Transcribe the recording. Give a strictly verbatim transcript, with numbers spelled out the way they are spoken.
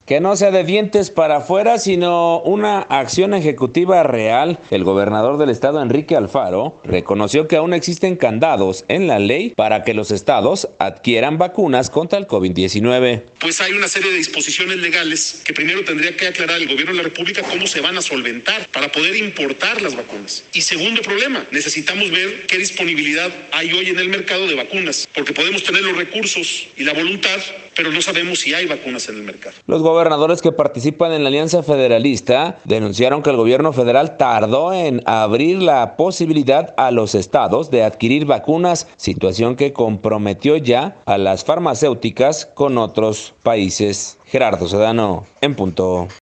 Que no sea de dientes para afuera, sino una acción ejecutiva real. El gobernador del estado, Enrique Alfaro, reconoció que aún existen candados en la ley para que los estados adquieran vacunas contra el COVID diecinueve. Pues hay una serie de disposiciones legales que primero tendría que aclarar el gobierno de la República cómo se van a solventar para poder importar las vacunas. Y segundo problema, necesitamos ver qué disponibilidad hay hoy en el mercado de vacunas, porque podemos tener los recursos y la voluntad, pero no sabemos si hay vacunas en el mercado. Los gobernadores que participan en la Alianza Federalista denunciaron que el gobierno federal tardó en abrir la posibilidad a los estados de adquirir vacunas, situación que comprometió ya a las farmacéuticas con otros países. Gerardo Sedano, en punto.